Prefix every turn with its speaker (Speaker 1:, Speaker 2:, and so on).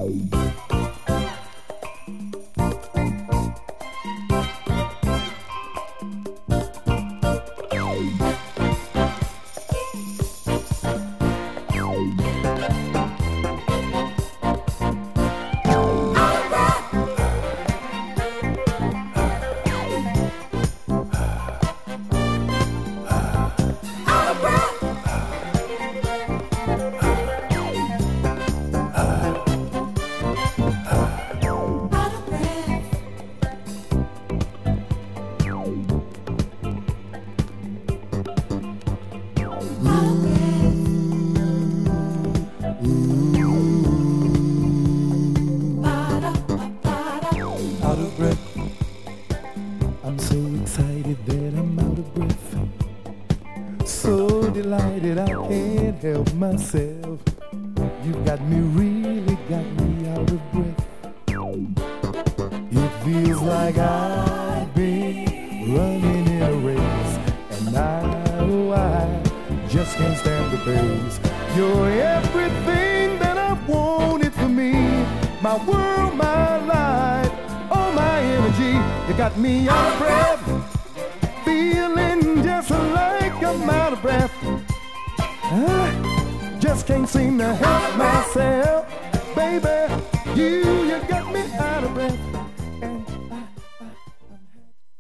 Speaker 1: Out of breath. I'm so excited that I'm out of breath. So delighted I can't help myself. You got me, really got me out of breath. It feels like I've been running in a race, and I just can't stand the pace. You're everything that I've wanted for me. My world, my life, all my energy. You got me out of breath, feeling just like I'm out of breath. I just can't seem to help myself. Baby, you got me out of breath.